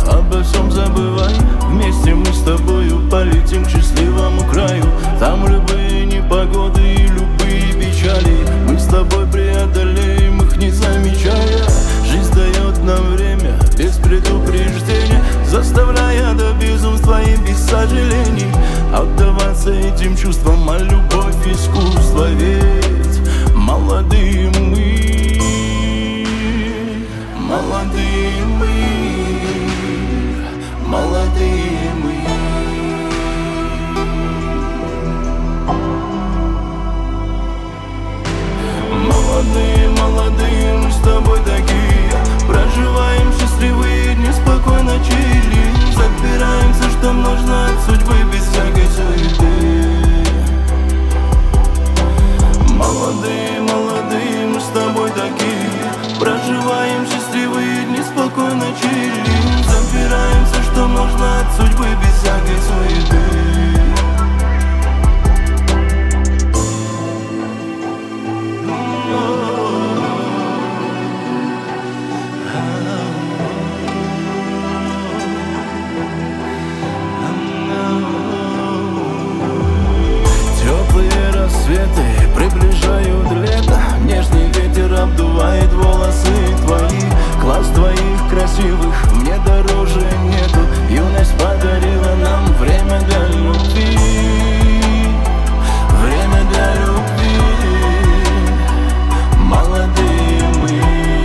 обо всем забывай. Вместе мы с тобою полетим к счастливому краю. Там любые непогоды и любые печали мы с тобой преодолеем их, не замечая. Жизнь дает нам время без предупреждения, заставляя до безумства и без сожалений отдаваться этим чувствам, а любовь искусство. Ведь молодые мы, молодые мы, молодые мы. Молодые, молодые, мы с тобой такие, проживаем счастливые дни, спокойно чилим, забираем все, что нужно от судьбы, без всякой суеты. Молодые, молодые, мы с тобой такие, проживаем счастливые дни, спокойно чилим, забираем все, что нужно от судьбы, без всякой суеты. Рассветы приближают лето, нежный ветер обдувает волосы твои. Глаз твоих красивых мне дороже нету, юность подарила нам время для любви, время для любви. Молодые мы.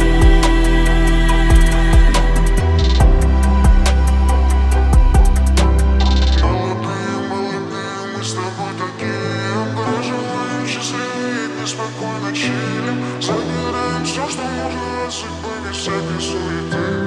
Молодые, молодые, мы с тобой такие, проживаем счастливые дни, спокойно чилим, забираем все, что можно от судьбы, без всякой суеты.